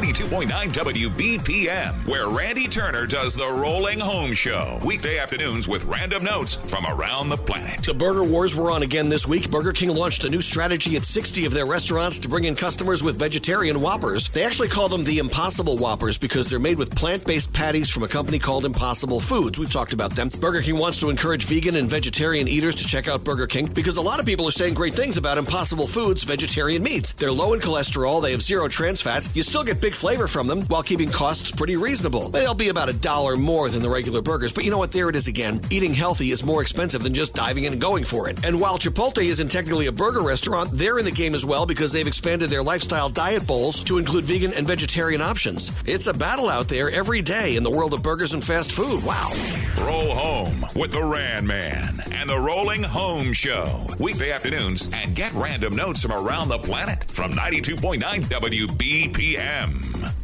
92.9 WBPM, where Randy Turner does the Rolling Home Show. Weekday afternoons with random notes from around the planet. The burger wars were on again this week. Burger King launched a new strategy at 60 of their restaurants to bring in customers with vegetarian Whoppers. They actually call them the Impossible Whoppers because they're made with plant-based patties from a company called Impossible Foods. We've talked about them. Burger King wants to encourage vegan and vegetarian eaters to check out Burger King because a lot of people are saying great things about Impossible Foods vegetarian meats. They're low in cholesterol, they have zero trans fats, you still get big flavor from them while keeping costs pretty reasonable. They'll be about $1 more than the regular burgers, but you know what? There it is again. Eating healthy is more expensive than just diving in and going for it. And while Chipotle isn't technically a burger restaurant, they're in the game as well because they've expanded their lifestyle diet bowls to include vegan and vegetarian options. It's a battle out there every day in the world of burgers and fast food. Wow. Roll home with the Ran Man and the Rolling Home Show. Weekday afternoons, and get random notes from around the planet from 92.9 WBPM.